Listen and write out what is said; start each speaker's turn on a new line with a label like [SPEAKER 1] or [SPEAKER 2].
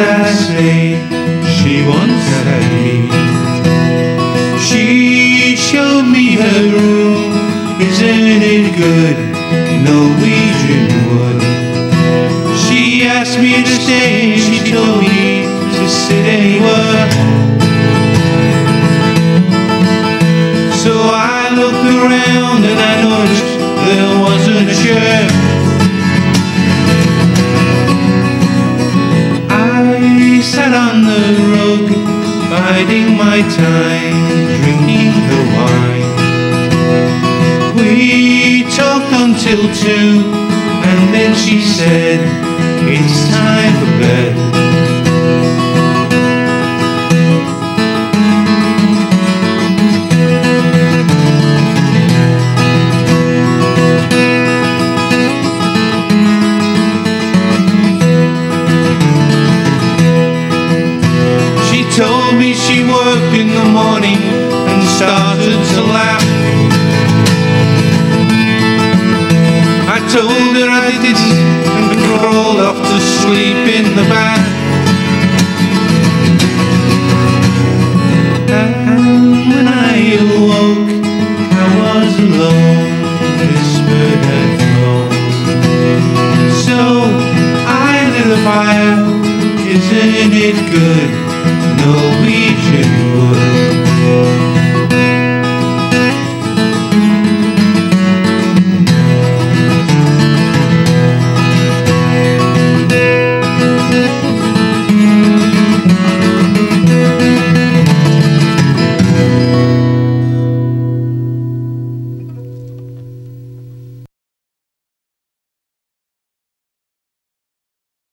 [SPEAKER 1] I say she once had me. She showed me her room, isn't it good? Norwegian wood. She asked me to stay, she told me to sit anywhere. So I looked around and I noticed there wasn't a chair. I sat on the rug, biding my time, drinking the wine. We talked until 2, and then she said, it's time for bed. She told me she worked in the morning and started to laugh. I told her I didn't and crawled off to sleep in the bath. And when I awoke, I was alone, whispered her throne. So I lit a fire, isn't it good? Norwegian wood.